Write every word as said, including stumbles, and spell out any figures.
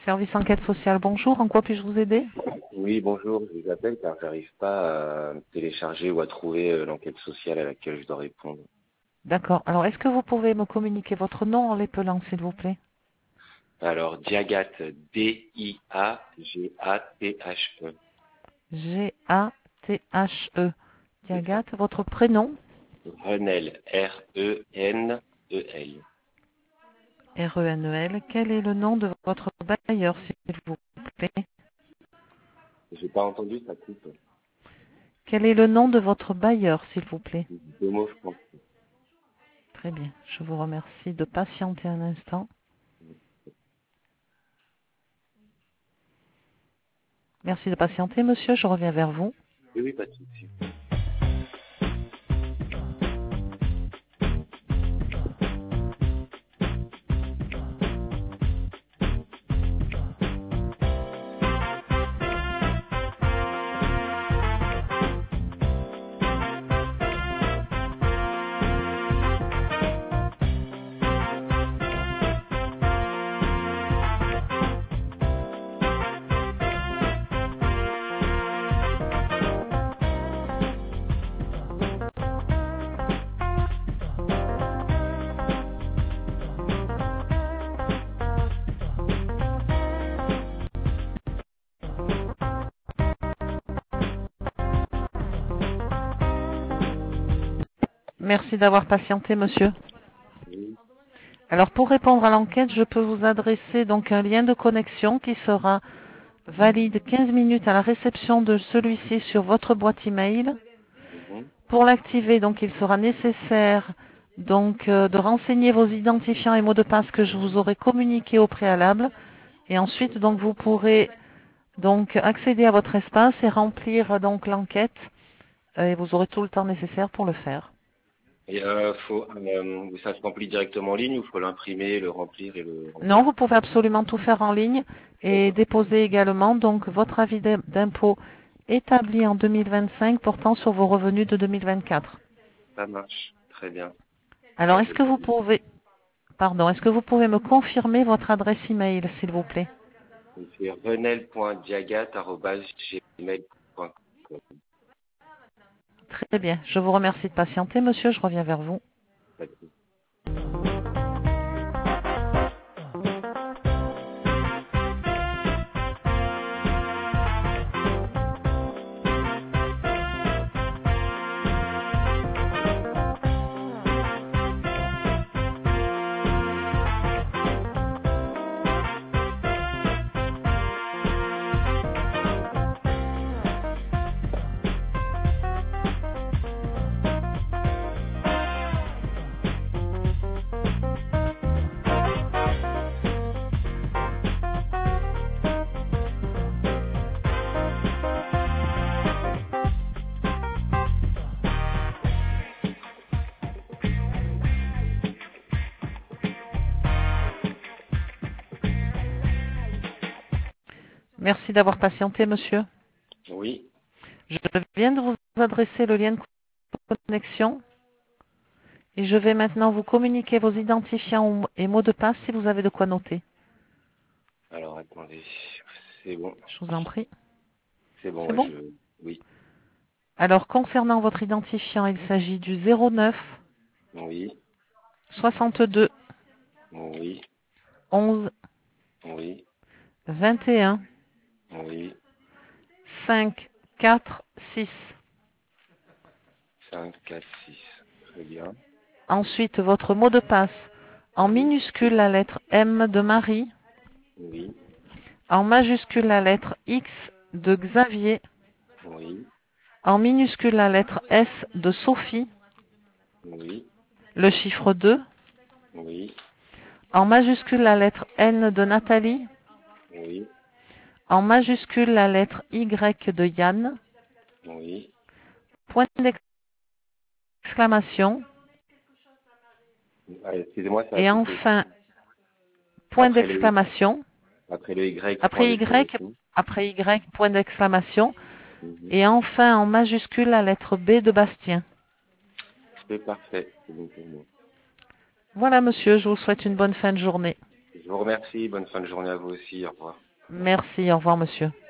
Service enquête sociale, bonjour. En quoi puis-je vous aider? Oui, bonjour, je vous appelle car j'arrive pas à télécharger ou à trouver euh, l'enquête sociale à laquelle je dois répondre. D'accord. Alors, est-ce que vous pouvez me communiquer votre nom en l'épelant, s'il vous plaît? Alors, Diagat, D I A G A T H E. G A T H E. C'est ça. Diagat, votre prénom? Renel, R E N E L. R E N E L. Quel est le nom de votre bailleur, s'il vous plaît? J'ai pas entendu, ça coupe. Quel est le nom de votre bailleur, s'il vous plaît? Deux mots, je pense. Très bien. Je vous remercie de patienter un instant. Merci de patienter, monsieur. Je reviens vers vous. Oui, oui, pas de souci. Merci d'avoir patienté, monsieur. Oui, Alors, pour répondre à l'enquête, je peux vous adresser donc un lien de connexion qui sera valide quinze minutes à la réception de celui-ci sur votre boîte email. mhm. Pour l'activer, donc, il sera nécessaire donc euh, de renseigner vos identifiants et mots de passe que je vous aurai communiqués au préalable. Et ensuite, donc, vous pourrez donc accéder à votre espace et remplir euh, donc l'enquête. Euh, et vous aurez tout le temps nécessaire pour le faire. Et euh, faut, euh, ça se remplit directement en ligne ou faut l'imprimer, le remplir et le Non, renvoyer? vous pouvez absolument tout faire en ligne et D'accord, déposer également donc votre avis d'impôt établi en deux mille vingt-cinq portant sur vos revenus de deux mille vingt-quatre. ça marche. Très bien. Alors, Bah, est-ce je que vous pouvez, pardon, est-ce que vous pouvez me confirmer votre adresse email, s'il vous plaît? C'est renel point diagat arobase gmail point com. Très bien. Je vous remercie de patienter, monsieur. Je reviens vers vous. Merci d'avoir patienté, monsieur. Oui, Je viens de vous adresser le lien de connexion et je vais maintenant vous communiquer vos identifiants et mots de passe si vous avez de quoi noter. alors attendez, c'est bon, Je vous en prie. c'est bon, C'est ouais, bon? je, oui, Alors, concernant votre identifiant, il s'agit du zéro neuf oui, soixante-deux oui, onze oui, vingt et un oui, cinq quatre six. cinq, quatre, six, très bien, Ensuite, votre mot de passe en oui, minuscule la lettre M de Marie, oui, en majuscule la lettre X de Xavier, oui, en minuscule la lettre S de Sophie, oui, le chiffre deux, oui, en majuscule la lettre N de Nathalie, oui, en majuscule la lettre Y de Yann, oui, point d'exclamation, ah, excusez-moi, ça a et coupé. enfin point Après le, d'exclamation, après le Y, point après Y, d'exclamation. après Y, point d'exclamation, Mhm. et enfin en majuscule la lettre B de Bastien. C'est parfait, c'est bon pour moi. Voilà, monsieur, je vous souhaite une bonne fin de journée. Je vous vous remercie. Bonne fin de journée à vous aussi. Au revoir. Merci, au revoir monsieur.